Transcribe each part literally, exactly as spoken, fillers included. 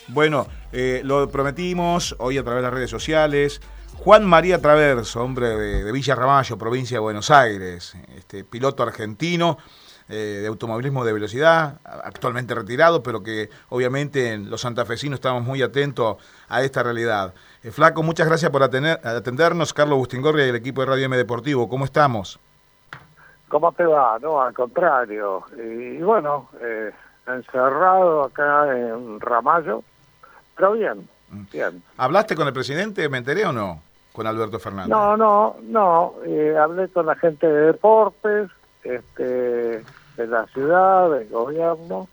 Bueno, eh, lo prometimos hoy a través de las redes sociales. Juan María Traverso, hombre de, de Villa Ramallo, provincia de Buenos Aires, este, piloto argentino eh, de automovilismo de velocidad, actualmente retirado, pero que obviamente los santafesinos estamos muy atentos a esta realidad. Eh, Flaco, muchas gracias por atender, atendernos. Carlos Bustingorria y el equipo de Radio M Deportivo, ¿cómo estamos? ¿Cómo te va? No, al contrario. Y, y bueno, eh, encerrado acá en Ramallo, pero bien, bien. ¿Hablaste con el presidente, me enteré o no? Con Alberto Fernández. No, no, no. Eh, hablé con la gente de deportes, este, de la ciudad, del gobierno,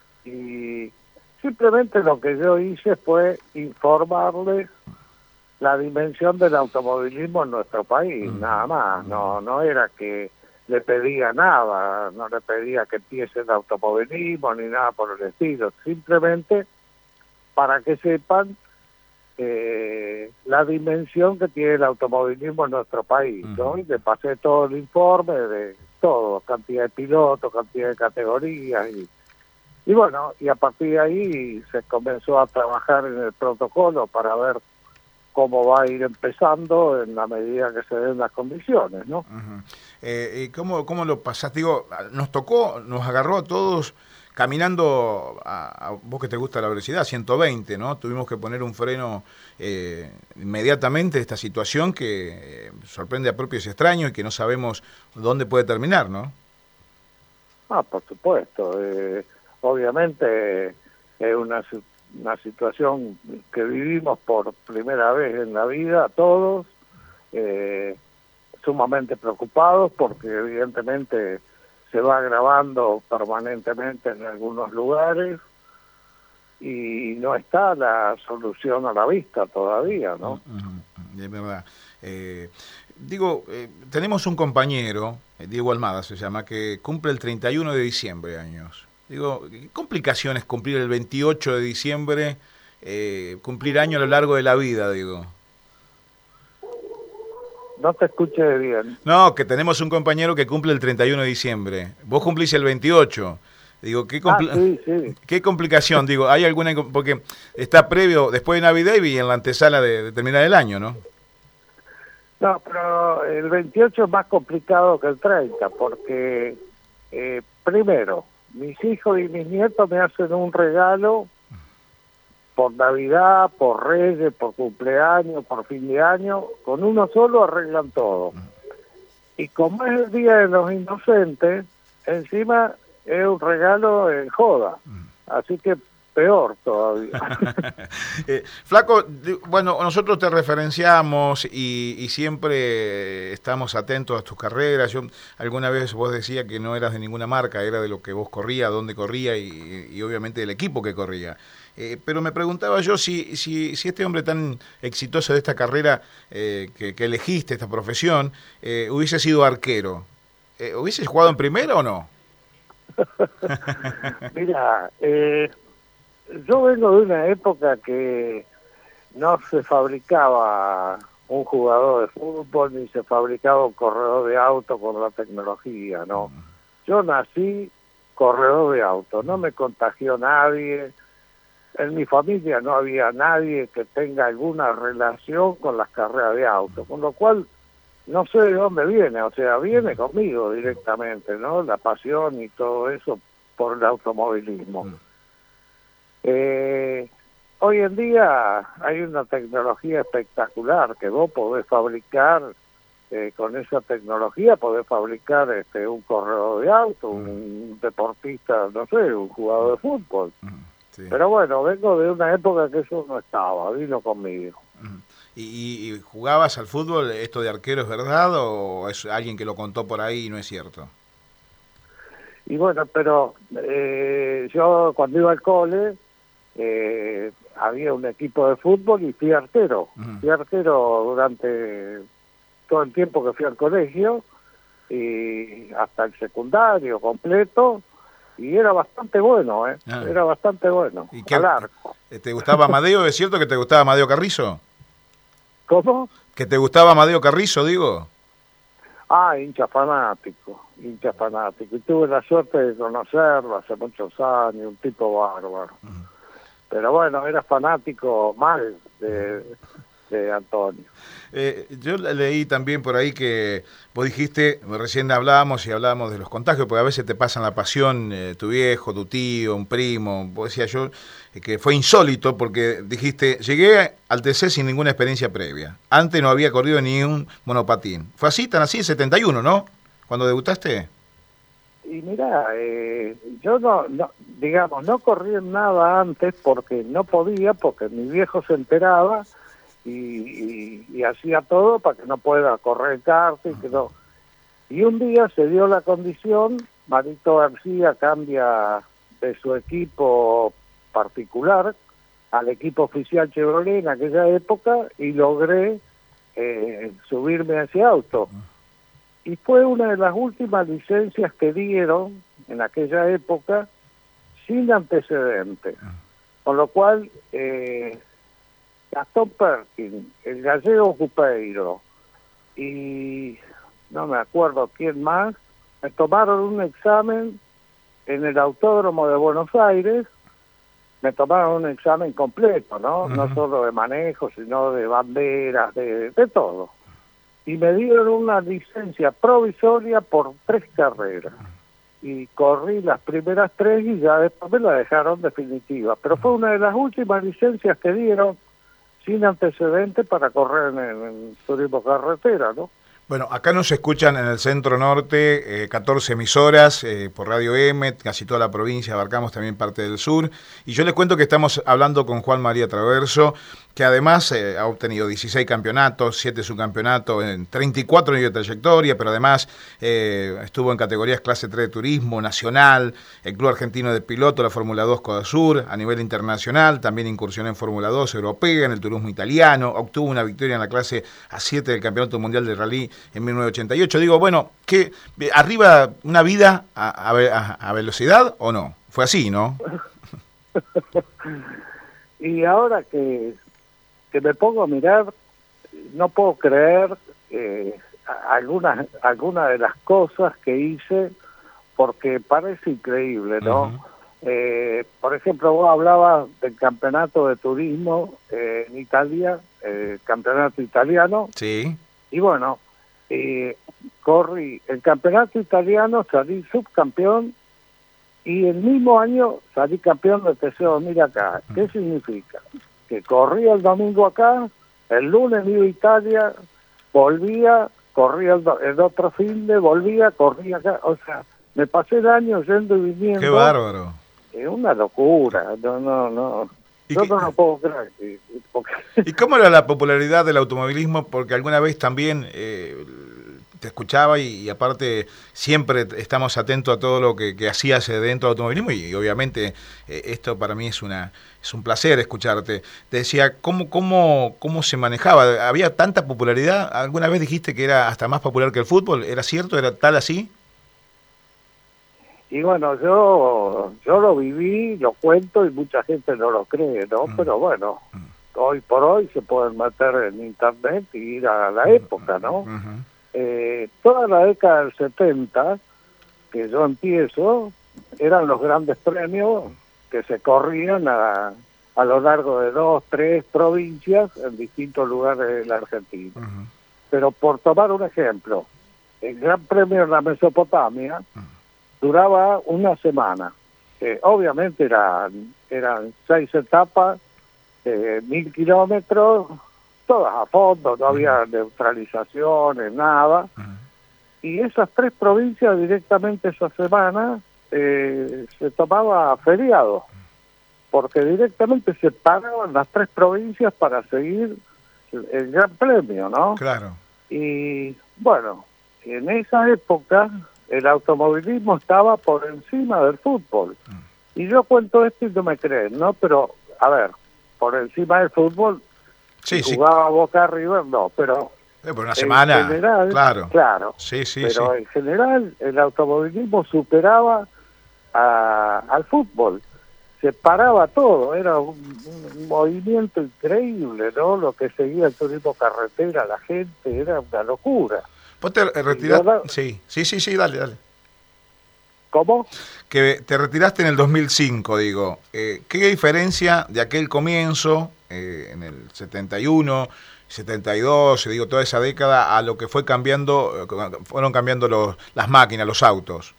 y simplemente lo que yo hice fue informarles la dimensión del automovilismo en nuestro país, mm. nada más. No, no era que le pedía nada, no le pedía que empiece el automovilismo ni nada por el estilo, simplemente para que sepan eh, la dimensión que tiene el automovilismo en nuestro país, ¿no? Y le pasé todo el informe de todo, cantidad de pilotos, cantidad de categorías, y, y bueno, y a partir de ahí se comenzó a trabajar en el protocolo para ver cómo va a ir empezando en la medida que se den las condiciones, ¿no? Uh-huh. eh, ¿cómo, ¿Cómo lo pasaste? Digo, nos tocó, nos agarró a todos caminando, a, a vos que te gusta la velocidad, ciento veinte, ¿no? Tuvimos que poner un freno eh, inmediatamente a esta situación que eh, sorprende a propios y extraños y que no sabemos dónde puede terminar, ¿no? Ah, por supuesto. Eh, obviamente es una una situación que vivimos por primera vez en la vida todos, eh, sumamente preocupados porque evidentemente se va agravando permanentemente en algunos lugares y no está la solución a la vista todavía, ¿no? De verdad. Eh, digo, eh, tenemos un compañero, Diego Almada se llama, que cumple el treinta y uno de diciembre años. Digo, ¿qué complicaciones cumplir el veintiocho de diciembre, eh, cumplir año a lo largo de la vida, digo? No te escuché bien. No, que tenemos un compañero que cumple el treinta y uno de diciembre. Vos cumplís el veintiocho. Digo, ¿qué, compl- ah, sí, sí. ¿qué complicación? Digo, ¿hay alguna...? Porque está previo, después de Navidad y en la antesala de, de terminar el año, ¿no? No, pero el veintiocho es más complicado que el treinta, porque eh, primero, mis hijos y mis nietos me hacen un regalo por Navidad, por Reyes, por cumpleaños, por fin de año, con uno solo arreglan todo. Y como es el Día de los Inocentes, encima es un regalo en joda, así que peor todavía. eh, Flaco, bueno, nosotros te referenciamos y, y siempre estamos atentos a tus carreras. Yo alguna vez vos decías que no eras de ninguna marca, era de lo que vos corrías, dónde corría y, y obviamente del equipo que corría. Eh, pero me preguntaba yo si, si, si este hombre tan exitoso de esta carrera eh, que, que elegiste, esta profesión, eh, hubiese sido arquero. Eh, ¿Hubieses jugado en primera o no? Mira, eh, yo vengo de una época que no se fabricaba un jugador de fútbol ni se fabricaba un corredor de auto con la tecnología, ¿no? Yo nací corredor de auto, no me contagió nadie. En mi familia no había nadie que tenga alguna relación con las carreras de auto, con lo cual no sé de dónde viene, o sea, viene conmigo directamente, ¿no? La pasión y todo eso por el automovilismo. Mm. Eh, hoy en día hay una tecnología espectacular que vos podés fabricar, eh, con esa tecnología podés fabricar este, un corredor de auto, mm. un deportista, no sé, un jugador de fútbol. Mm. Sí. Pero bueno, vengo de una época que eso no estaba, vino conmigo. ¿Y, y jugabas al fútbol? ¿Esto de arquero es verdad o es alguien que lo contó por ahí y no es cierto? Y bueno, pero eh, yo cuando iba al cole eh, había un equipo de fútbol y fui arquero. Uh-huh. Fui arquero durante todo el tiempo que fui al colegio y hasta el secundario completo. Y era bastante bueno, ¿eh? Ah. Era bastante bueno. ¿Y qué, al arco. ¿Te gustaba Amadeo? ¿Es cierto que te gustaba Amadeo Carrizo? ¿Cómo? ¿Que te gustaba Amadeo Carrizo, digo? Ah, hincha fanático, hincha fanático. Y tuve la suerte de conocerlo hace muchos años, un tipo bárbaro. Uh-huh. pero bueno, era fanático mal de, de Antonio. Eh, yo leí también por ahí que vos dijiste, recién hablábamos y hablábamos de los contagios, porque a veces te pasan la pasión, eh, tu viejo, tu tío, un primo, vos decías yo, eh, que fue insólito porque dijiste, llegué al T C sin ninguna experiencia previa, antes no había corrido ni un monopatín. ¿Fue así, tan así, setenta y uno, no? ¿Cuando debutaste? Y mira, eh, yo no, no, digamos, no corrí en nada antes porque no podía, porque mi viejo se enteraba y, y, y hacía todo para que no pueda correr kart y que no. Y un día se dio la condición, Marito García cambia de su equipo particular al equipo oficial Chevrolet en aquella época y logré eh, subirme a ese auto. Y fue una de las últimas licencias que dieron en aquella época sin antecedentes. Con lo cual, eh, Gastón Perkin, el gallego Cupeiro y no me acuerdo quién más, me tomaron un examen en el Autódromo de Buenos Aires, me tomaron un examen completo, ¿no? Uh-huh. No solo de manejo, sino de banderas, de, de todo. Y me dieron una licencia provisoria por tres carreras. Y corrí las primeras tres y ya después me la dejaron definitiva. Pero fue una de las últimas licencias que dieron sin antecedentes para correr en, en turismo carretera, ¿no? Bueno, acá nos escuchan en el centro norte, eh, catorce emisoras eh, por Radio M, casi toda la provincia, abarcamos también parte del sur. Y yo les cuento que estamos hablando con Juan María Traverso, que además eh, ha obtenido dieciséis campeonatos, siete subcampeonatos en treinta y cuatro años de trayectoria, pero además eh, estuvo en categorías clase tres de turismo, nacional, el Club Argentino de Piloto, la Fórmula dos Codasur, a nivel internacional, también incursionó en Fórmula dos europea, en el turismo italiano, obtuvo una victoria en la clase A siete del Campeonato Mundial de Rally en mil novecientos ochenta y ocho. Digo, bueno, ¿qué, arriba una vida a, a, a velocidad o no? Fue así, ¿no? Y ahora que, que me pongo a mirar, no puedo creer eh, algunas algunas de las cosas que hice, porque parece increíble, ¿no? Uh-huh. Eh, por ejemplo, vos hablabas del campeonato de turismo eh, en Italia, el eh, campeonato italiano. Sí. Y bueno, eh, corrí el campeonato italiano, salí subcampeón y el mismo año salí campeón del T C dos mil acá. ¿Qué uh-huh. significa? Que corrí el domingo acá, el lunes iba a Italia, volvía, corría el, do- el otro fin de, volvía, corría acá. O sea, me pasé el año yendo y viniendo. ¡Qué bárbaro! Es una locura, no, no, no. Yo no lo puedo creer. Porque... ¿Y cómo era la popularidad del automovilismo? Porque alguna vez también eh, te escuchaba y, y aparte siempre estamos atentos a todo lo que, que hacías dentro del automovilismo y, y obviamente eh, esto para mí es una es un placer escucharte. Te decía, ¿cómo, cómo, ¿cómo se manejaba? ¿Había tanta popularidad? ¿Alguna vez dijiste que era hasta más popular que el fútbol? ¿Era cierto? ¿Era tal así? Y bueno, yo yo lo viví, lo cuento y mucha gente no lo cree, ¿no? Mm. Pero bueno, mm. hoy por hoy se pueden meter en internet y ir a la época, ¿no? Uh-huh. Eh, toda la década del setenta, que yo empiezo, eran los grandes premios que se corrían a, a lo largo de dos, tres provincias en distintos lugares de la Argentina. Uh-huh. Pero por tomar un ejemplo, el Gran Premio en la Mesopotamia, uh-huh, duraba una semana. Eh, obviamente eran, eran seis etapas, eh, mil kilómetros, todas a fondo, no había neutralizaciones, nada. Uh-huh. Y esas tres provincias directamente esa semana eh, se tomaba feriado, porque directamente se pagaban las tres provincias para seguir el, el Gran Premio, ¿no? Claro. Y bueno, en esa época el automovilismo estaba por encima del fútbol. Mm. Y yo cuento esto y no me creen, ¿no? Pero, a ver, por encima del fútbol, sí, si jugaba sí. Boca River, no, pero... Eh, por una semana, general, claro. Claro, sí, sí, pero sí. en general el automovilismo superaba a, al fútbol. Se paraba todo, era un, un movimiento increíble, ¿no? Lo que seguía el turismo carretera, la gente, era una locura. ¿Vos te retiraste? Sí, sí, sí, sí, dale, dale. ¿Cómo? Que te retiraste en el dos mil cinco, digo. Eh, ¿Qué diferencia de aquel comienzo, eh, en el setenta y uno, setenta y dos, digo, toda esa década, a lo que fue cambiando, fueron cambiando los, las máquinas, los autos?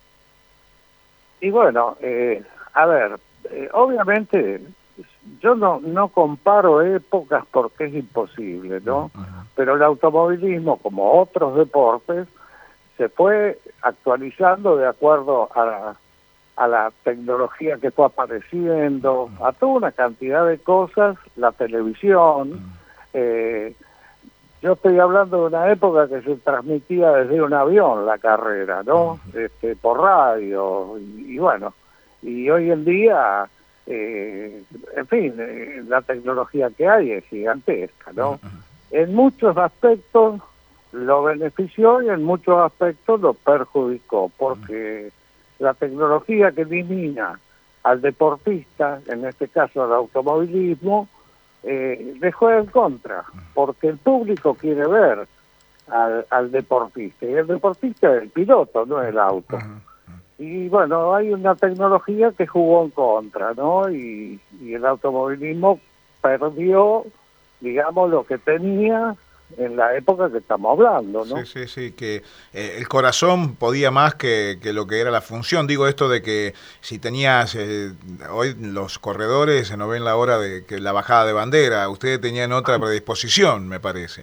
Y bueno, eh, a ver, eh, obviamente yo no, no comparo épocas porque es imposible, ¿no? Uh-huh. Pero el automovilismo, como otros deportes, se fue actualizando de acuerdo a la, a la tecnología que fue apareciendo, a toda una cantidad de cosas, la televisión. Eh, yo estoy hablando de una época que se transmitía desde un avión la carrera, ¿no? Este, por radio, y, y bueno, y hoy en día, eh, en fin, eh, la tecnología que hay es gigantesca, ¿no? En muchos aspectos lo benefició y en muchos aspectos lo perjudicó, porque la tecnología que elimina al deportista, en este caso al automovilismo, eh, le juega en contra, porque el público quiere ver al, al deportista, y el deportista es el piloto, no el auto. Y bueno, hay una tecnología que jugó en contra, ¿no? Y, y el automovilismo perdió, digamos, lo que tenía en la época que estamos hablando, ¿no? Sí, sí, sí, que eh, el corazón podía más que, que lo que era la función. Digo esto de que si tenías, eh, hoy los corredores no ven la hora de que la bajada de bandera, ustedes tenían otra predisposición, me parece.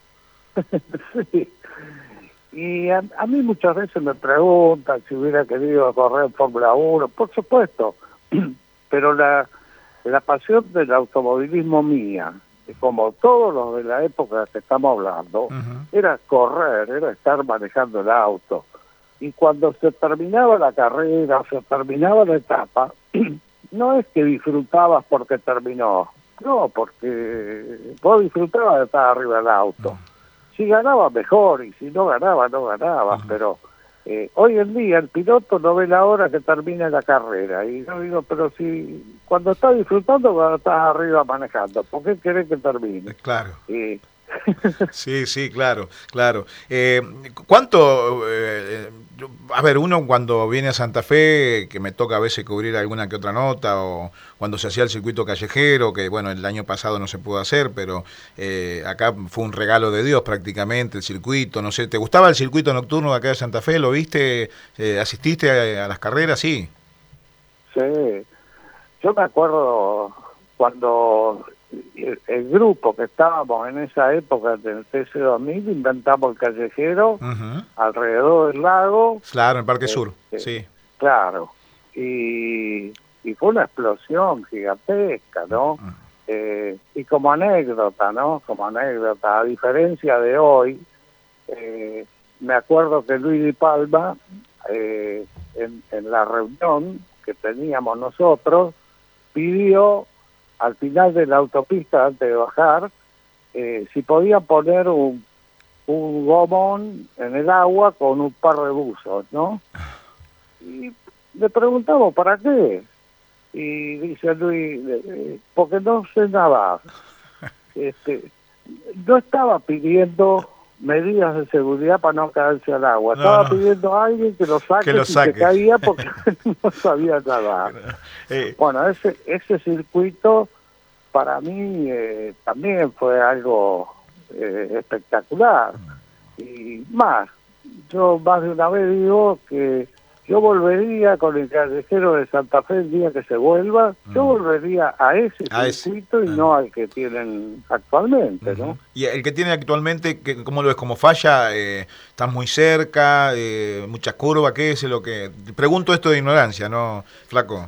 Sí. Y a, a mí muchas veces me preguntan si hubiera querido correr en Fórmula uno, por supuesto, pero la, la pasión del automovilismo mía, como todos los de la época que estamos hablando, uh-huh. era correr, era estar manejando el auto. Y cuando se terminaba la carrera, se terminaba la etapa, no es que disfrutabas porque terminó, no, porque vos disfrutabas de estar arriba del auto. Uh-huh. Si ganaba mejor, y si no ganaba, no ganaba, uh-huh. pero eh, hoy en día el piloto no ve la hora que termine la carrera, y yo digo, pero si cuando estás disfrutando, cuando estás arriba manejando, ¿por qué querés que termine? Claro. Y... sí, sí, claro, claro. Eh, ¿Cuánto, eh, a ver, uno cuando viene a Santa Fe, que me toca a veces cubrir alguna que otra nota, o cuando se hacía el circuito callejero, que bueno, el año pasado no se pudo hacer, pero eh, acá fue un regalo de Dios prácticamente el circuito, no sé, ¿te gustaba el circuito nocturno de acá de Santa Fe? ¿Lo viste? Eh, ¿Asististe a, a las carreras? Sí. Sí, yo me acuerdo cuando el, el grupo que estábamos en esa época del T C dos mil inventamos el callejero uh-huh. alrededor del lago. Claro, en Parque eh, Sur, eh, sí. Claro, y, y fue una explosión gigantesca, ¿no? Uh-huh. Eh, y como anécdota, ¿no? Como anécdota, a diferencia de hoy, eh, me acuerdo que Luis Di Palma, eh, en, en la reunión que teníamos nosotros, pidió al final de la autopista, antes de bajar, eh, si podían poner un, un gomón en el agua con un par de buzos, ¿no? Y le preguntamos, ¿para qué? Y dice Luis, eh, porque no sé nadar. Este, no estaba pidiendo medidas de seguridad para no caerse al agua. No, Estaba no. pidiendo a alguien que lo saque, que lo si saque. se caía porque no sabía nadar. Eh. Bueno, ese ese circuito para mí eh, también fue algo eh, espectacular. Y más, yo más de una vez digo que yo volvería con el callejero de Santa Fe el día que se vuelva, mm. yo volvería a ese a circuito ese. y ah. no al que tienen actualmente, uh-huh. ¿no? Y el que tienen actualmente, ¿cómo lo ves? ¿Como falla? Eh, ¿Estás muy cerca? Eh, ¿Mucha curva? ¿Qué es lo que...? Pregunto esto de ignorancia, ¿no, Flaco?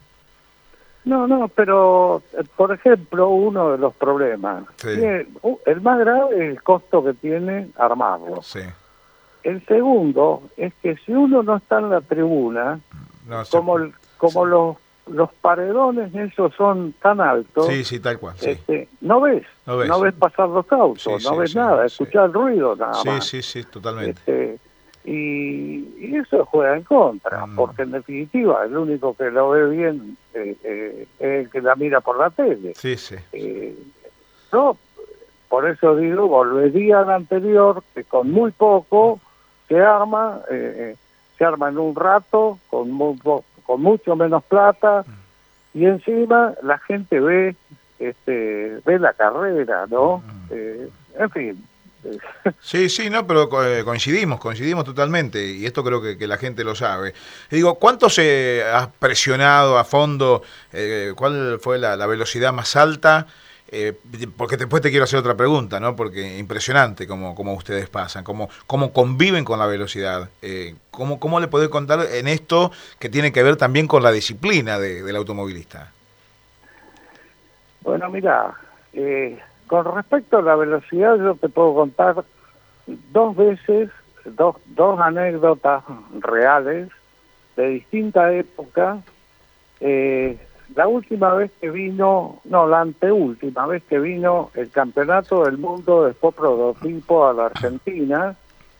No, no, pero, por ejemplo, uno de los problemas, sí. tiene, el más grave es el costo que tiene armarlo. Sí. El segundo es que si uno no está en la tribuna, no, como el, como sí. los los paredones esos son tan altos, sí, sí, tal cual, sí. este, no ves, no ves, no ves pasar los autos, sí, no sí, ves sí, nada, sí. escuchar el ruido nada sí, más. Sí, sí, sí, totalmente. Este, y, y eso juega en contra, mm. porque en definitiva el único que lo ve bien eh, eh, es el que la mira por la tele. Sí, sí. Eh, no, por eso digo, volvería al anterior, que con muy poco se arma, eh, se arma en un rato, con, mu con mucho menos plata, y encima la gente ve este ve la carrera, ¿no? Eh, en fin. Sí, sí, no, pero eh, coincidimos, coincidimos totalmente, y esto creo que, que la gente lo sabe. Y digo, ¿cuánto se has presionado a fondo? Eh, ¿Cuál fue la, la velocidad más alta? Eh, porque después te quiero hacer otra pregunta, ¿no? Porque impresionante cómo, cómo ustedes pasan, cómo, cómo conviven con la velocidad. Eh, ¿cómo, ¿Cómo le podés contar en esto que tiene que ver también con la disciplina de, del automovilista? Bueno, mira, eh, con respecto a la velocidad, yo te puedo contar dos veces, dos, dos anécdotas reales de distinta época. Eh, la última vez que vino, no, la anteúltima vez que vino el Campeonato del Mundo de Sport Prototipo a la Argentina,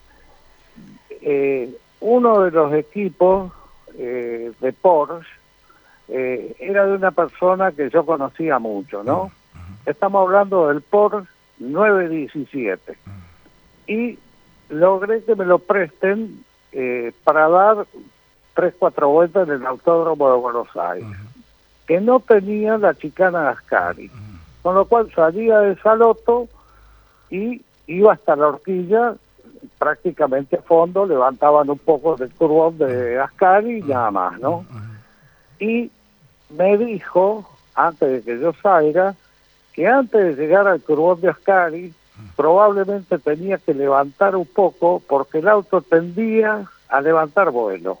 eh, uno de los equipos eh, de Porsche eh, era de una persona que yo conocía mucho, ¿no? Estamos hablando del Porsche nueve diecisiete. Y logré que me lo presten eh, para dar tres, cuatro vueltas en el Autódromo de Buenos Aires, que no tenía la chicana Ascari. Con lo cual salía de Salotto y iba hasta la horquilla, prácticamente a fondo, levantaban un poco del curvón de Ascari y nada más, ¿no? Y me dijo, antes de que yo salga, que antes de llegar al curvón de Ascari, probablemente tenía que levantar un poco porque el auto tendía a levantar vuelo.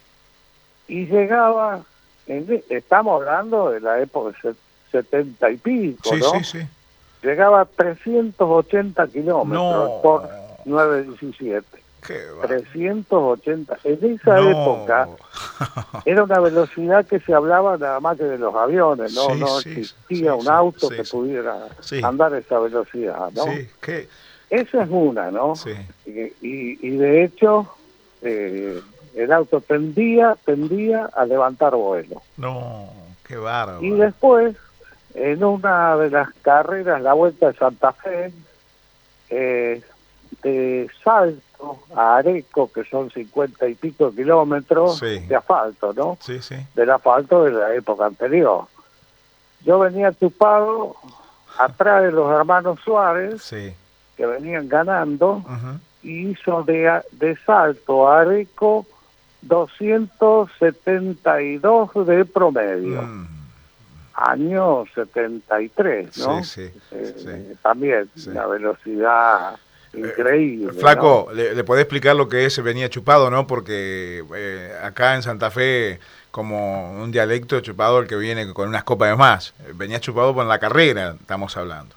Y llegaba, en, estamos hablando de la época de setenta y pico, sí, ¿no? Sí, sí. Llegaba a trescientos ochenta kilómetros No. por nueve diecisiete. trescientos ochenta. En esa no. época era una velocidad que se hablaba nada más que de los aviones, no, sí, no sí, existía sí, un sí, auto sí, que sí. pudiera Sí. andar a esa velocidad, ¿no? Sí, ¿qué? Esa es una, ¿no? Sí. Y, y, y de hecho eh, el auto tendía, tendía a levantar vuelo. No, qué bárbaro. Y después, en una de las carreras, la Vuelta de Santa Fe, eh, de Salto a Areco, que son cincuenta y pico kilómetros Sí. de asfalto, ¿no? Sí, sí. Del asfalto de la época anterior. Yo venía chupado atrás de los hermanos Suárez, Sí. que venían ganando, Uh-huh. y hizo de, de Salto a Areco doscientos setenta y dos de promedio. Mm. Año setenta y tres, ¿no? Sí, sí, eh, sí. También Sí. una velocidad increíble. Eh, Flaco, ¿no? le, le podés explicar lo que es venía chupado, ¿no? Porque eh, acá en Santa Fe, como un dialecto chupado, el que viene con unas copas de más. Venía chupado por la carrera, estamos hablando.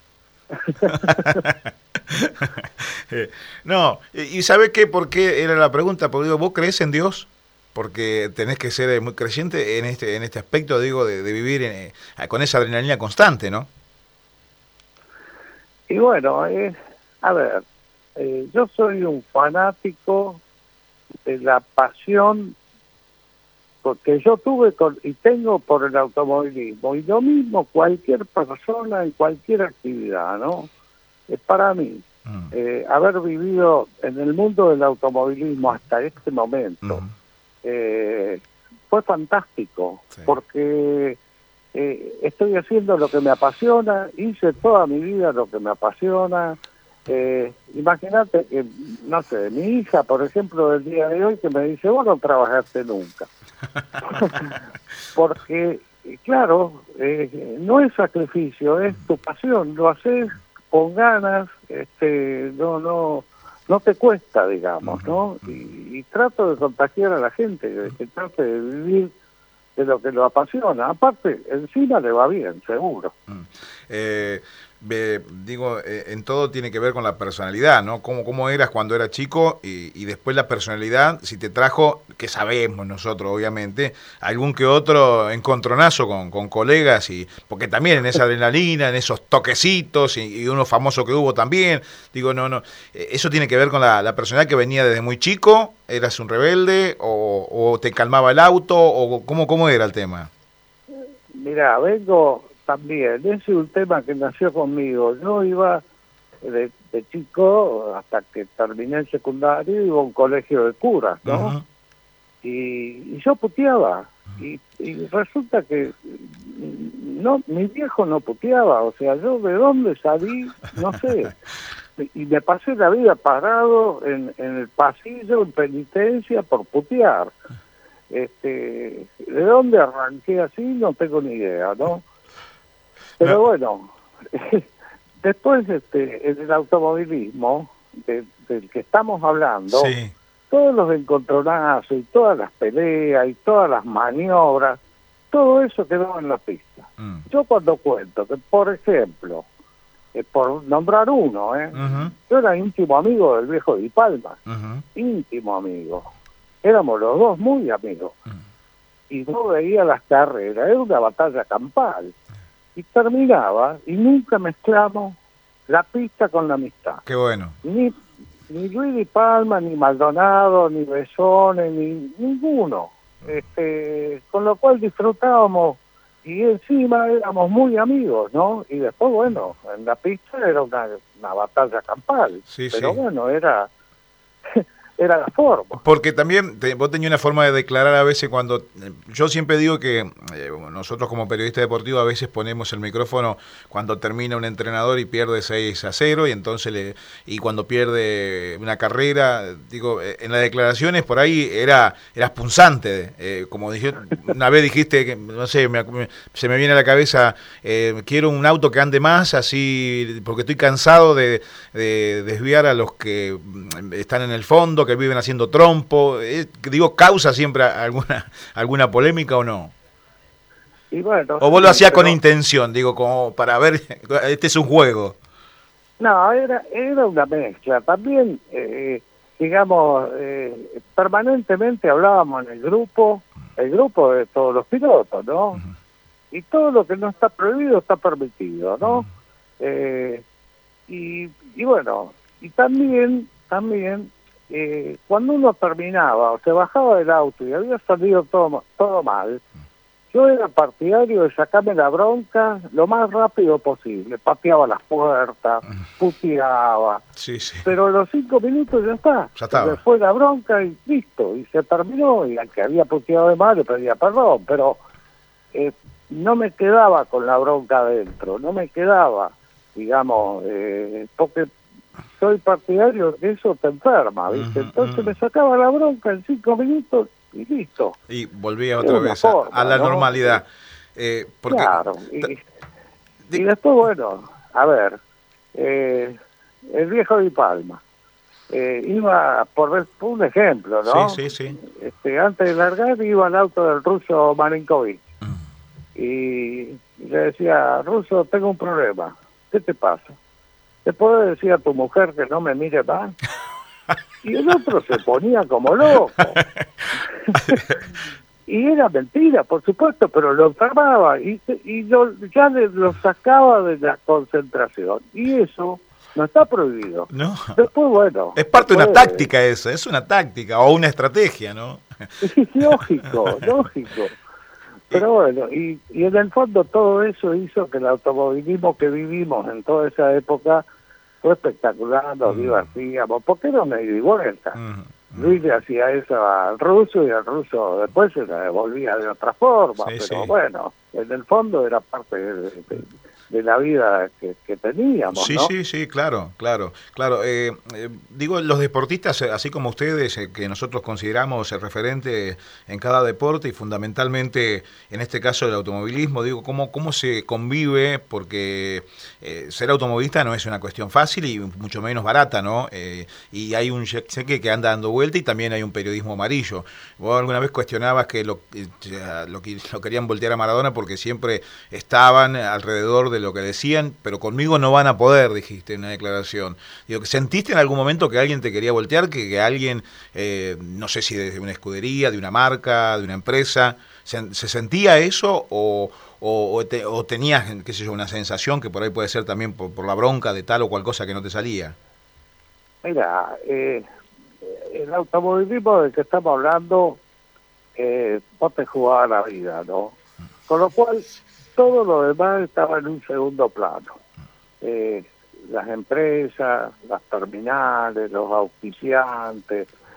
No, y, y ¿sabe qué? ¿Por qué era la pregunta? Porque digo, ¿vos creés en Dios? Porque tenés que ser muy creyente en este en este aspecto, digo, de, de vivir en, eh, con esa adrenalina constante, ¿no? Y bueno, eh, a ver, eh, yo soy un fanático de la pasión porque yo tuve con, y tengo por el automovilismo, y lo mismo cualquier persona en cualquier actividad, ¿no? Es para mí, mm. eh, haber vivido en el mundo del automovilismo hasta este momento, mm. eh, fue fantástico, sí. porque eh, estoy haciendo lo que me apasiona, hice toda mi vida lo que me apasiona. Eh, imagínate que, no sé, mi hija, por ejemplo, del día de hoy, que me dice, vos no trabajaste nunca. Porque, claro, eh, no es sacrificio, es tu pasión, lo haces con ganas, este, no, no, no te cuesta, digamos, ¿no? Y, y trato de contagiar a la gente, de que trate de vivir de lo que lo apasiona. Aparte, encima le va bien, seguro. Eh, eh, digo, eh, en todo tiene que ver con la personalidad, ¿no? Cómo, cómo eras cuando eras chico y, y después la personalidad, si te trajo, que sabemos nosotros, obviamente, algún que otro encontronazo con, con colegas, y porque también en esa adrenalina, en esos toquecitos, y, y uno famoso que hubo también, digo, no, no, eso tiene que ver con la, la personalidad que venía desde muy chico. ¿Eras un rebelde o, o te calmaba el auto o cómo, cómo era el tema? Mira, vengo también, ese es un tema que nació conmigo. Yo iba de, de chico, hasta que terminé el secundario, iba a un colegio de curas, ¿no? Uh-huh. y, y yo puteaba. Y, y resulta que no, mi viejo no puteaba, o sea, yo de dónde salí, no sé. Y me pasé la vida parado en, en el pasillo en penitencia por putear. Este, ¿de dónde arranqué así? No tengo ni idea, ¿no? Pero no. Bueno, después este, en el automovilismo de, del que estamos hablando, sí. Todos los encontronazos y todas las peleas y todas las maniobras, todo eso quedó en la pista. Mm. Yo cuando cuento que, por ejemplo, eh, por nombrar uno, ¿eh? Uh-huh. Yo era íntimo amigo del viejo Di Palma, uh-huh. íntimo amigo. Éramos los dos muy amigos. Uh-huh. Y yo veía las carreras, era una batalla campal. Y terminaba, y nunca mezclamos la pista con la amistad. Qué bueno. Ni, ni Luis Di Palma, ni Maldonado, ni Besone, ni ninguno. Este, con lo cual disfrutábamos y encima éramos muy amigos, ¿no? Y después, bueno, en la pista era una, una batalla campal. Sí, pero sí. Bueno, era... era la forma. Porque también te, vos tenías una forma de declarar a veces cuando... Eh, yo siempre digo que eh, nosotros como periodistas deportivos a veces ponemos el micrófono cuando termina un entrenador y pierde seis a cero y entonces le, y cuando pierde una carrera, digo, eh, en las declaraciones por ahí era eras punzante, eh, como dije, una vez dijiste, que no sé, me, me, se me viene a la cabeza, eh, quiero un auto que ande más, así, porque estoy cansado de, de desviar a los que están en el fondo, que viven haciendo trompo, eh, digo, ¿causa siempre alguna alguna polémica o no? Y bueno, ¿o vos lo hacías pero... con intención, digo, como para ver, este es un juego? No, era era una mezcla. También, eh, digamos, eh, permanentemente hablábamos en el grupo, el grupo de todos los pilotos, ¿no? Uh-huh. Y todo lo que no está prohibido está permitido, ¿no? Uh-huh. eh, y, y bueno, y también, también, Eh, cuando uno terminaba o se bajaba del auto y había salido todo, todo mal, yo era partidario de sacarme la bronca lo más rápido posible, pateaba las puertas, puteaba, sí, sí. Pero a los cinco minutos ya está, ya estaba. Se fue la bronca y listo, y se terminó, y al que había puteado de mal le pedía perdón, pero eh, no me quedaba con la bronca adentro, no me quedaba, digamos, eh, porque soy partidario de que eso te enferma, ¿viste? Uh-huh, Entonces uh-huh. me sacaba la bronca en cinco minutos y listo. Y volvía otra vez forma, a, a la ¿no? normalidad. Eh, porque... Claro. Y, y después, bueno, a ver, eh, el viejo Di Palma eh, iba, por ver un ejemplo, ¿no? Sí, sí, sí. Este, antes de largar iba al auto del ruso Marinkovic. Uh-huh. Y le decía, ruso, tengo un problema. ¿Qué te pasa? ¿Te puedo decir a tu mujer que no me mire más? Y el otro se ponía como loco. Y era mentira, por supuesto, pero lo enfermaba y, y lo, ya le, lo sacaba de la concentración. Y eso no está prohibido. No. Después, bueno. Es parte después, de una táctica esa, es una táctica o una estrategia, ¿no? Sí, lógico, lógico. Pero bueno, y, y en el fondo todo eso hizo que el automovilismo que vivimos en toda esa época fue espectacular, nos mm. divertíamos, porque era una ida y vuelta. Mm. Luis le hacía eso al ruso y el ruso después se la devolvía de otra forma, sí, pero sí. Bueno, en el fondo era parte de, de, de la vida que, que teníamos, sí, ¿no? Sí, sí, claro, claro, claro. Eh, eh, digo, los deportistas, así como ustedes, eh, que nosotros consideramos el referente en cada deporte y fundamentalmente en este caso el automovilismo, digo, ¿cómo, cómo se convive? Porque eh, ser automovilista no es una cuestión fácil y mucho menos barata, ¿no? Eh, y hay un cheque que anda dando vuelta y también hay un periodismo amarillo. Vos alguna vez cuestionabas que lo, lo, lo querían voltear a Maradona porque siempre estaban alrededor de lo que decían, pero conmigo no van a poder, dijiste en una declaración. Digo, ¿sentiste en algún momento que alguien te quería voltear, que, que alguien, eh, no sé si de una escudería, de una marca, de una empresa, se, se sentía eso o, o, o, te, o tenías, qué sé yo, una sensación que por ahí puede ser también por, por la bronca de tal o cual cosa que no te salía? Mira, eh, el automovilismo del que estamos hablando, eh, vos te jugabas la vida, ¿no? Con lo cual, todo lo demás estaba en un segundo plano. Eh, las empresas, las terminales, los auspiciantes,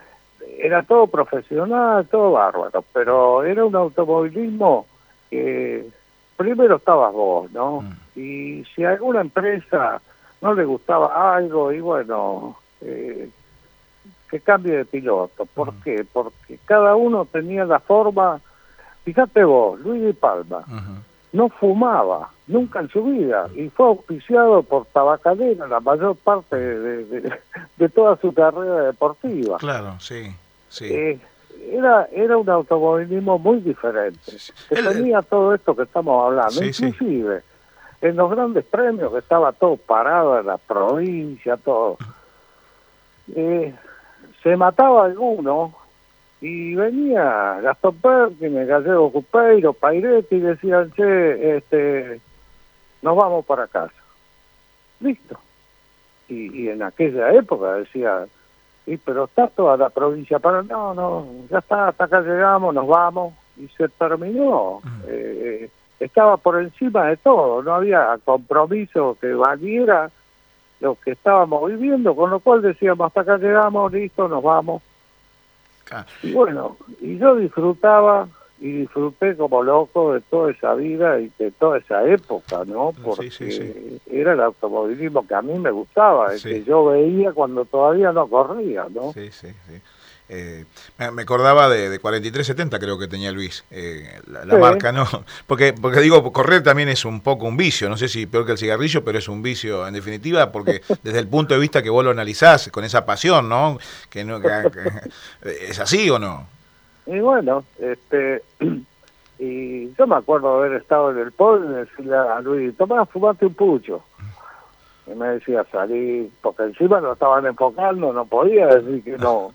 era todo profesional, todo bárbaro, pero era un automovilismo que primero estabas vos, ¿no? Mm. Y si a alguna empresa no le gustaba algo, y bueno, eh, que cambie de piloto. ¿Por mm. qué? Porque cada uno tenía la forma. Fíjate vos, Luis Di Palma, uh-huh. no fumaba, nunca en su vida, y fue auspiciado por Tabacalera la mayor parte de, de, de toda su carrera deportiva. Claro, sí, sí. Eh, era era un automovilismo muy diferente, que el, tenía todo esto que estamos hablando, sí, inclusive sí. en los grandes premios, que estaba todo parado en la provincia, todo. Eh, se mataba alguno, y venía Gastón Perkins, Gallego Cupeiro, Pairetti, y decían, che, este, nos vamos para casa. Listo. Y, y en aquella época decía, y pero está toda la provincia para... No, no, ya está, hasta acá llegamos, nos vamos, y se terminó. Uh-huh. Eh, estaba por encima de todo, no había compromiso que valiera lo que estábamos viviendo, con lo cual decíamos, hasta acá llegamos, listo, nos vamos. Y bueno, y yo disfrutaba y disfruté como loco de toda esa vida y de toda esa época, ¿no? Porque sí, sí, sí. era el automovilismo que a mí me gustaba, el sí. que yo veía cuando todavía no corría, ¿no? Sí, sí, sí. Eh, me, me acordaba de, de cuarenta y tres setenta, creo que tenía Luis, eh, la, la sí. marca, ¿no? Porque, porque digo, correr también es un poco un vicio, no sé si peor que el cigarrillo, pero es un vicio en definitiva, porque desde el punto de vista que vos lo analizás con esa pasión, ¿no? Que no que, que, ¿es así o no? Y bueno, este y yo me acuerdo de haber estado en el podio y decirle a Luis, tomá, fumate un pucho. Y me decía, salí, porque encima lo estaban enfocando, no podía decir que no.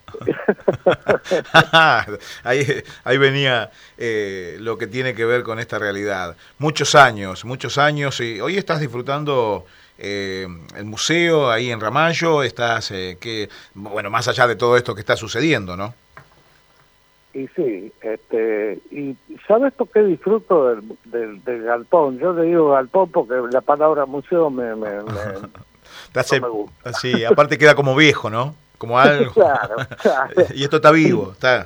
ahí, ahí venía eh, lo que tiene que ver con esta realidad. Muchos años, muchos años, y hoy estás disfrutando eh, el museo ahí en Ramallo, estás, eh, que bueno, más allá de todo esto que está sucediendo, ¿no? Y sí, este, y ¿sabes por qué disfruto del, del, del galpón? Yo le digo galpón porque la palabra museo me, me, me, Te hace, no me gusta. Sí, aparte queda como viejo, ¿no? Como algo. Claro, claro. Y esto está vivo, está.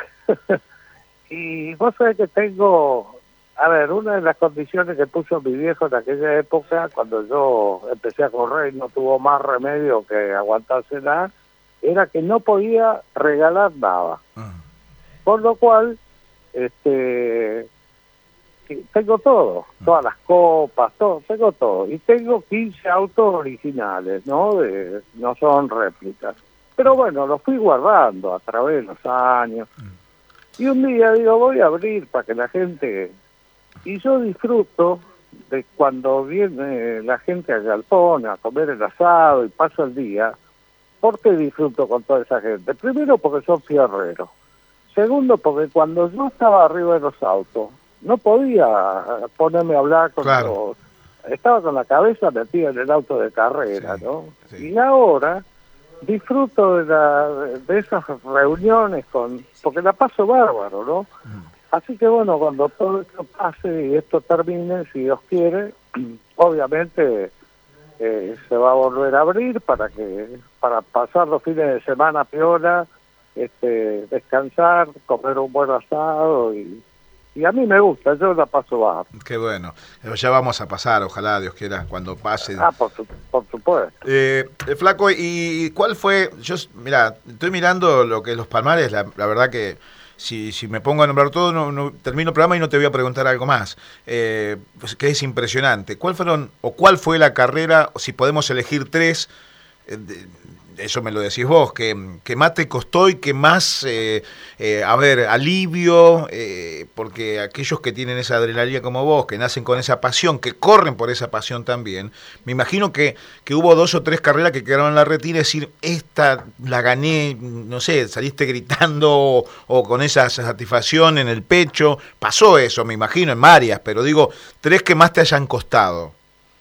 Y vos sabés que tengo, a ver, una de las condiciones que puso mi viejo en aquella época, cuando yo empecé a correr y no tuvo más remedio que aguantársela, era que no podía regalar nada. Uh-huh. Por lo cual, este, tengo todo, todas las copas, todo, tengo todo. Y tengo quince autos originales, ¿no? De, no son réplicas. Pero bueno, los fui guardando a través de los años. Y un día digo, voy a abrir para que la gente... Y yo disfruto de cuando viene la gente al galpón a comer el asado y paso el día. ¿Por qué disfruto con toda esa gente? Primero porque son fierreros. Segundo, porque cuando yo estaba arriba de los autos, no podía ponerme a hablar con claro. los... Estaba con la cabeza metida en el auto de carrera, sí, ¿no? Sí. Y ahora disfruto de, la, de esas reuniones, con porque la paso bárbaro, ¿no? Mm. Así que bueno, cuando todo esto pase y esto termine, si Dios quiere, obviamente eh, se va a volver a abrir para que para pasar los fines de semana piola, este, descansar, comer un buen asado y, y a mí me gusta, yo la paso baja. Qué bueno, ya vamos a pasar, ojalá Dios quiera, cuando pase. Ah, por, su, por supuesto. Eh, Flaco, ¿y cuál fue? Yo, mira, estoy mirando lo que es los Palmares, la, la verdad que si, si me pongo a nombrar todo, no, no, termino el programa y no te voy a preguntar algo más, eh, pues, que es impresionante. ¿Cuál fueron, o cuál fue la carrera, o si podemos elegir tres, eh, de, eso me lo decís vos, que, que más te costó y que más, eh, eh, a ver, alivio, eh, porque aquellos que tienen esa adrenalina como vos, que nacen con esa pasión, que corren por esa pasión también, me imagino que, que hubo dos o tres carreras que quedaron en la retina y decir, esta la gané, no sé, saliste gritando o, o con esa satisfacción en el pecho, pasó eso, me imagino, en varias, pero digo, tres que más te hayan costado.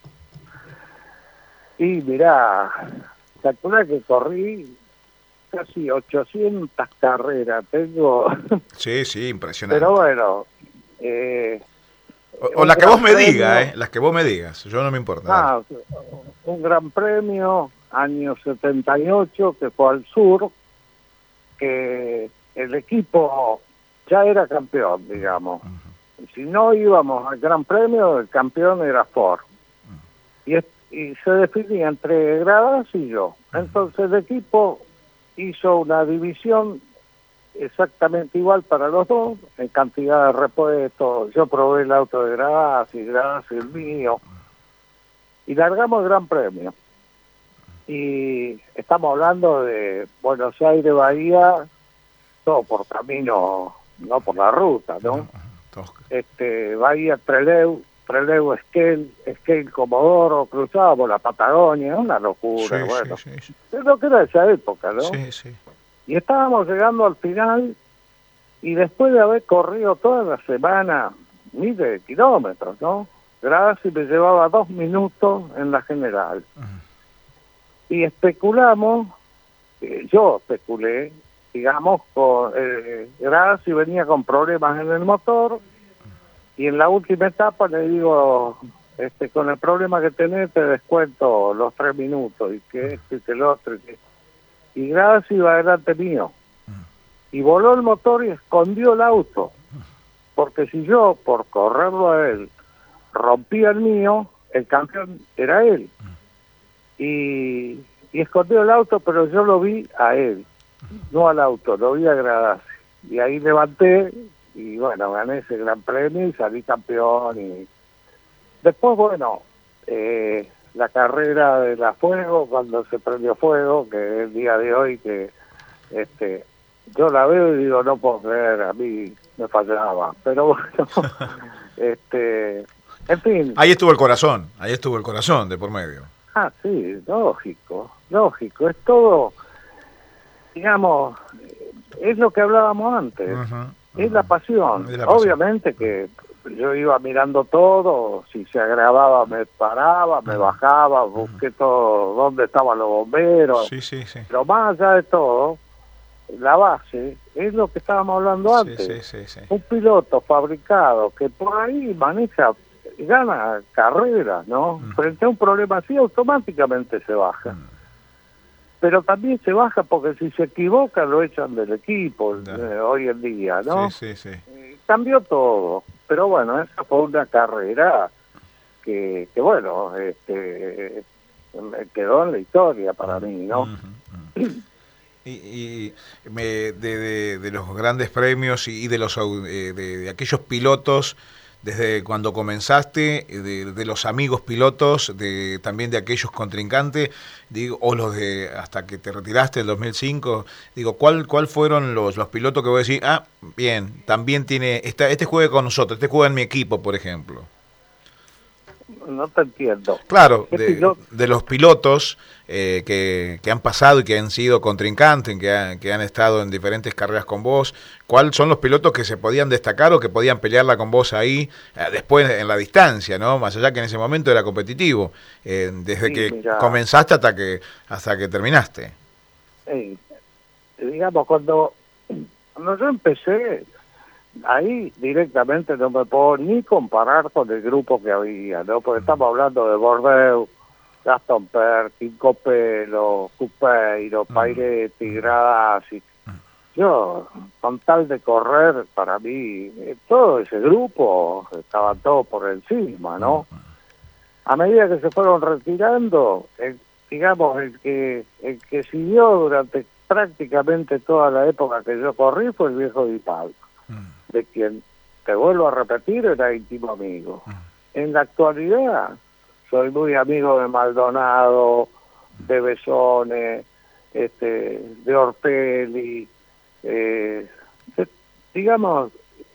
Y mirá... Calcula que corrí casi ochocientas carreras, tengo... Sí, sí, impresionante. Pero bueno... Eh, o o las que vos me digas, eh, las que vos me digas, yo no me importa. Ah, un gran premio, año setenta y ocho, que fue al sur, porque el equipo ya era campeón, digamos. Uh-huh. Si no íbamos al Gran Premio, el campeón era Ford. Uh-huh. Y, es, y se definía entre Gradas y yo. Uh-huh. Entonces el equipo hizo una división exactamente igual para los dos, en cantidad de repuestos. Yo probé el auto de Gradas y Gradas el mío. Y largamos el Gran Premio. Y estamos hablando de Buenos Aires, Bahía, todo por camino, no por la ruta, ¿no? Este, Bahía, Trelew, Trelew, Esquel, Esquel, Comodoro, cruzábamos la Patagonia, una locura, sí, bueno. Sí, sí, sí. Es lo que era esa época, ¿no? Sí, sí. Y estábamos llegando al final, y después de haber corrido toda la semana miles de kilómetros, ¿no? Gracias, me llevaba dos minutos en la general. Uh-huh. Y especulamos, eh, yo especulé, digamos, con eh, Gracias venía con problemas en el motor, y en la última etapa le digo, este, con el problema que tenés te descuento los tres minutos, y que este, y que el otro, y, que... y Gracias iba adelante mío. Y voló el motor y escondió el auto, porque si yo, por correrlo a él, rompía el mío, el campeón era él. Y, y escondió el auto, pero yo lo vi a él, no al auto, lo vi a Gradas. Y ahí levanté, y bueno, gané ese gran premio y salí campeón. Y después, bueno, eh, la carrera de la Fuego, cuando se prendió fuego, que es el día de hoy, que este yo la veo y digo, no puedo creer, a mí me fallaba. Pero bueno, este en fin. Ahí estuvo el corazón, ahí estuvo el corazón de por medio. Ah, sí, lógico, lógico. Es todo, digamos, es lo que hablábamos antes. Uh-huh, uh-huh. Es la pasión. Es la pasión. Obviamente que yo iba mirando todo, si se agravaba me paraba, me uh-huh. bajaba, busqué uh-huh. todo, dónde estaban los bomberos. Sí, sí, sí. Pero más allá de todo, la base es lo que estábamos hablando antes. Sí, sí, sí, sí. Un piloto fabricado que por ahí maneja, gana carreras, ¿no? Uh-huh. Frente a un problema así, automáticamente se baja. Uh-huh. Pero también se baja porque si se equivoca lo echan del equipo eh, hoy en día, ¿no? Sí, sí, sí. Eh, cambió todo. Pero bueno, esa fue una carrera que, que bueno, este, quedó en la historia para uh-huh. mí, ¿no? Uh-huh. Uh-huh. Y, y me, de, de, de los grandes premios y de los de, de aquellos pilotos desde cuando comenzaste, de, de los amigos pilotos, de también de aquellos contrincantes, digo, o los de hasta que te retiraste en el dos mil cinco, digo, ¿cuál cuál fueron los, los pilotos que voy a decir, ah, bien, también tiene, esta, este juega con nosotros, este juega en mi equipo, por ejemplo? No te entiendo. Claro, de, de los pilotos eh, que, que han pasado y que han sido contrincantes, que, ha, que han estado en diferentes carreras con vos, ¿cuáles son los pilotos que se podían destacar o que podían pelearla con vos ahí eh, después en la distancia, ¿no? Más allá que en ese momento era competitivo, eh, desde sí, que mira, comenzaste hasta que hasta que terminaste. Eh, digamos, cuando, cuando yo empecé, ahí directamente no me puedo ni comparar con el grupo que había, ¿no? Porque estamos hablando de Bordeaux, Gaston Perkin, Copelo, Cupeiro, Pairetti, Gradasi. Yo, con tal de correr, para mí, todo ese grupo estaba todo por encima, ¿no? A medida que se fueron retirando, el, digamos, el que el que siguió durante prácticamente toda la época que yo corrí fue el viejo Di Palma, de quien, te vuelvo a repetir, era íntimo amigo. En la actualidad, soy muy amigo de Maldonado, de Besone, este, de Orpelli. Eh, se, digamos,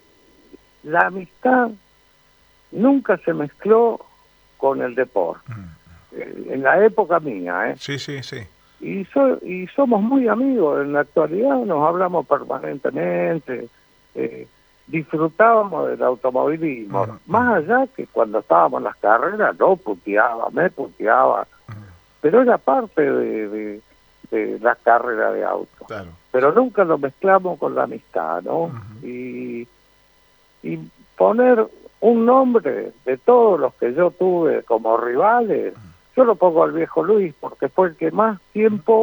la amistad nunca se mezcló con el deporte. Eh, en la época mía, ¿eh? Sí, sí, sí. Y, so, y somos muy amigos. En la actualidad nos hablamos permanentemente. Eh, disfrutábamos del automovilismo, uh-huh. más allá que cuando estábamos en las carreras no puteaba, me puteaba, uh-huh. pero era parte de, de, de la carrera de auto, claro. Pero nunca lo mezclamos con la amistad, ¿no? Uh-huh. y, y poner un nombre de todos los que yo tuve como rivales, uh-huh. yo lo pongo al viejo Luis porque fue el que más tiempo uh-huh.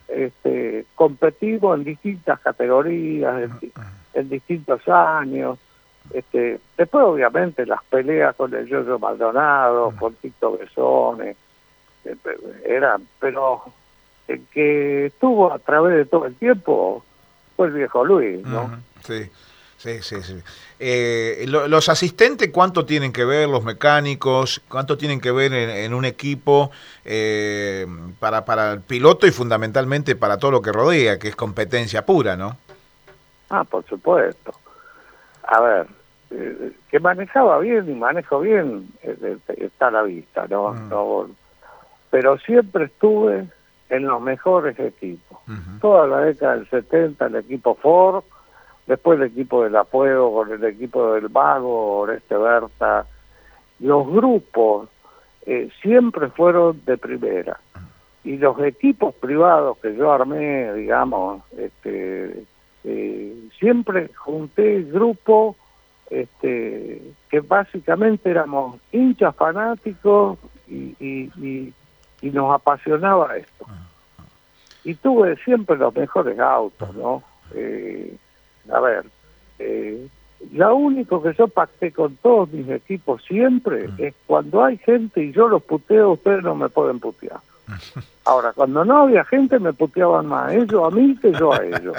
este, competimos en distintas categorías, en, en distintos años. Este, después obviamente las peleas con el Yoyo Maldonado, con Tito Besone, eh, eran, pero el que estuvo a través de todo el tiempo fue el viejo Luis, ¿no? Uh-huh. Sí, sí, sí, sí. Eh, lo, los asistentes, ¿cuánto tienen que ver? Los mecánicos, ¿cuánto tienen que ver en, en un equipo eh, para, para el piloto y fundamentalmente para todo lo que rodea, que es competencia pura, ¿no? Ah, por supuesto. A ver, eh, que manejaba bien y manejo bien, eh, está a la vista, ¿no? Uh-huh. No, pero siempre estuve en los mejores equipos. Uh-huh. Toda la década del setenta, el equipo Ford, después el equipo del Apuego, con el equipo del Mago, Oreste Berta. Los grupos eh, siempre fueron de primera. Y los equipos privados que yo armé, digamos, este, eh, siempre junté el grupo este, que básicamente éramos hinchas fanáticos y, y, y, y nos apasionaba esto. Y tuve siempre los mejores autos, ¿no? Eh, a ver, eh, lo único que yo pacté con todos mis equipos siempre es cuando hay gente y yo los puteo, ustedes no me pueden putear. Ahora, cuando no había gente me puteaban más ellos a mí que yo a ellos.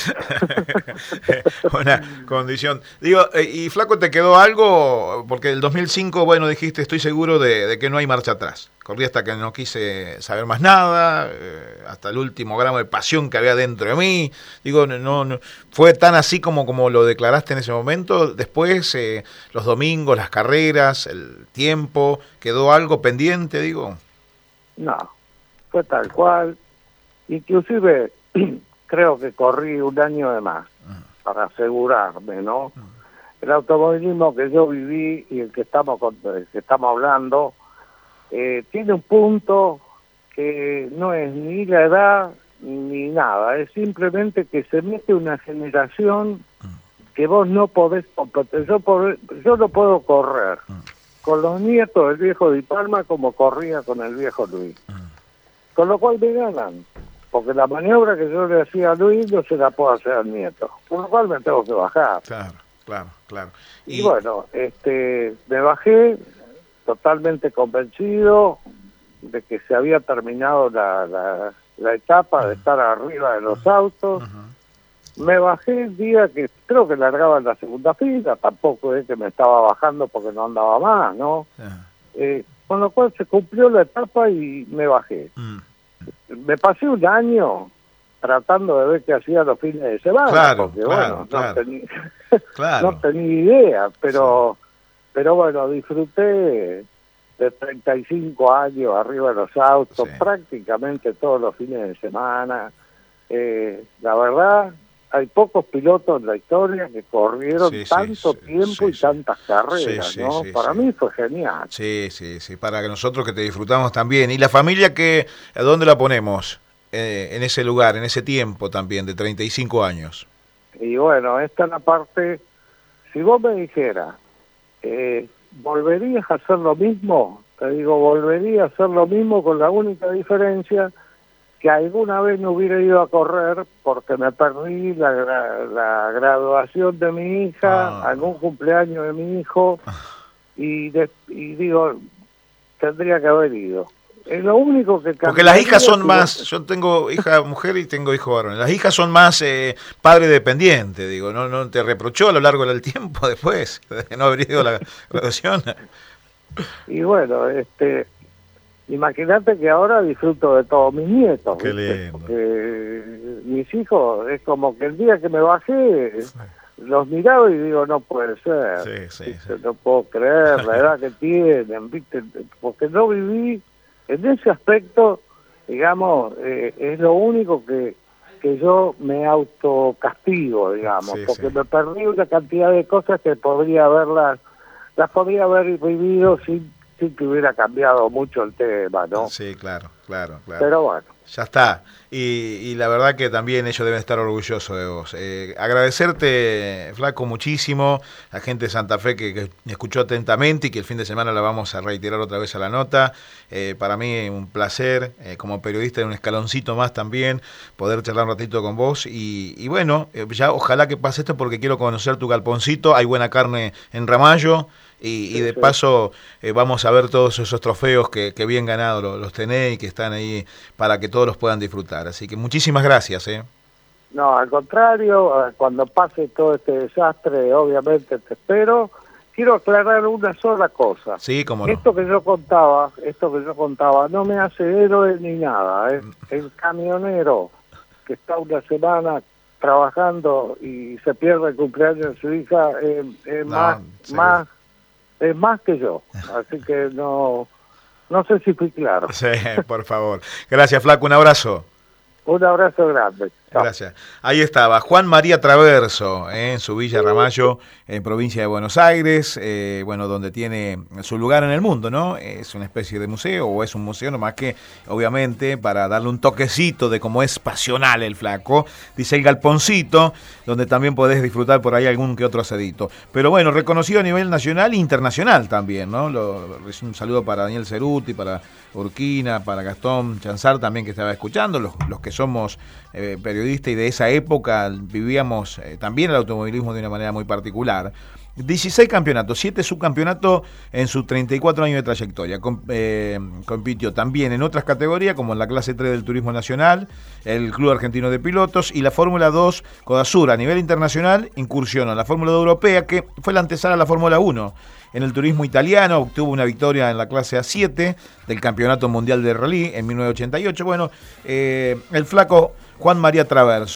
Una condición. Digo, eh, y Flaco, ¿te quedó algo? Porque el dos mil cinco, bueno, dijiste, estoy seguro de, de que no hay marcha atrás. Corrí hasta que no quise saber más nada, eh, hasta el último gramo de pasión que había dentro de mí. Digo, no, no fue tan así como, como lo declaraste en ese momento. Después, eh, los domingos, las carreras, el tiempo, ¿quedó algo pendiente, digo? No, fue tal cual. Inclusive creo que corrí un año de más para asegurarme, ¿no? El automovilismo que yo viví y el que estamos con, el que estamos hablando eh, tiene un punto que no es ni la edad ni nada, es simplemente que se mete una generación que vos no podés competir. Yo, pod- yo no puedo correr con los nietos del viejo Di Palma como corría con el viejo Luis. Con lo cual me ganan, porque la maniobra que yo le hacía a Luis no se la puedo hacer al nieto, con lo cual me tengo que bajar. Claro, claro, claro. Y, y bueno, este, me bajé totalmente convencido de que se había terminado la, la, la etapa de estar arriba de los autos. Uh-huh. Me bajé el día que creo que largaba en la segunda fila, tampoco es que me estaba bajando porque no andaba más, ¿no? Uh-huh. Eh, con lo cual se cumplió la etapa y me bajé. Uh-huh. Me pasé un año tratando de ver qué hacía los fines de semana, claro, porque claro, bueno, claro. No, tenía, claro. no tenía idea, pero, sí. pero bueno, disfruté de treinta y cinco años arriba de los autos, sí. prácticamente todos los fines de semana. Eh, la verdad, hay pocos pilotos en la historia que corrieron sí, tanto sí, tiempo sí, y sí. tantas carreras, sí, sí, ¿no? Sí, para sí. mí fue genial. Sí, sí, sí, para que nosotros que te disfrutamos también. ¿Y la familia que a dónde la ponemos? Eh, en ese lugar, en ese tiempo también, de treinta y cinco años. Y bueno, esta es la parte, si vos me dijeras, eh, ¿volverías a hacer lo mismo? Te digo, volvería a hacer lo mismo con la única diferencia que alguna vez no hubiera ido a correr porque me perdí la, la, la graduación de mi hija, ah. algún cumpleaños de mi hijo, y, de, y digo, tendría que haber ido. Es lo único que cambiaría. Porque las hijas son más, yo tengo hija mujer y tengo hijo varón, las hijas son más eh, padre dependiente, digo, ¿no, no te reprochó a lo largo del tiempo después de no haber ido a la graduación? Y bueno, este... imagínate que ahora disfruto de todos mis nietos. Qué lindo. Porque mis hijos, es como que el día que me bajé, sí. los miraba y digo, no puede ser. Sí, sí, sí. No puedo creer la edad que tienen, ¿viste? Porque no viví, en ese aspecto, digamos, eh, es lo único que, que yo me autocastigo, digamos, sí, porque sí. me perdí una cantidad de cosas que podría haberlas, las podría haber vivido sin que hubiera cambiado mucho el tema, ¿no? Sí, claro, claro, claro. Pero bueno, Ya está. Y, y la verdad que también ellos deben estar orgullosos de vos. Eh, agradecerte, Flaco, muchísimo. La gente de Santa Fe que, que escuchó atentamente y que el fin de semana la vamos a reiterar otra vez a la nota. Eh, para mí un placer, eh, como periodista, en un escaloncito más también, poder charlar un ratito con vos. Y, y bueno, eh, ya ojalá que pase esto porque quiero conocer tu galponcito. Hay buena carne en Ramallo. Y, y de paso eh, vamos a ver todos esos trofeos que, que bien ganados los, los tenés y que están ahí para que todos los puedan disfrutar. Así que muchísimas gracias. ¿eh? No, al contrario, cuando pase todo este desastre, obviamente te espero. Quiero aclarar una sola cosa. Sí, cómo no. Esto que yo contaba, esto que yo contaba, no me hace héroe ni nada. ¿eh? El camionero que está una semana trabajando y se pierde el cumpleaños de su hija es eh, no, más, sí. más es más que yo, así que no no sé si fui claro. Sí, por favor. Gracias, Flaco, un abrazo. Un abrazo grande. Chao. Gracias. Ahí estaba Juan María Traverso, eh, en su Villa Ramallo, en provincia de Buenos Aires, eh, bueno, donde tiene su lugar en el mundo, ¿no? Es una especie de museo, o es un museo, nomás que, obviamente, para darle un toquecito de cómo es pasional el Flaco, dice el Galponcito, donde también podés disfrutar por ahí algún que otro asadito. Pero bueno, reconocido a nivel nacional e internacional también, ¿no? Lo, un saludo para Daniel Ceruti, para Urquina, para Gastón Chanzar también que estaba escuchando, los, los que somos eh, periodistas y de esa época vivíamos eh, también el automovilismo de una manera muy particular. dieciséis campeonatos, siete subcampeonatos en sus treinta y cuatro años de trayectoria. Com, eh, compitió también en otras categorías como en la clase tres del Turismo Nacional, el Club Argentino de Pilotos y la Fórmula dos Codasur. A nivel internacional incursionó en la Fórmula dos Europea, que fue la antesala a la Fórmula uno. En el turismo italiano obtuvo una victoria en la clase A siete del Campeonato Mundial de Rally en mil novecientos ochenta y ocho. Bueno, eh, el Flaco Juan María Traverso.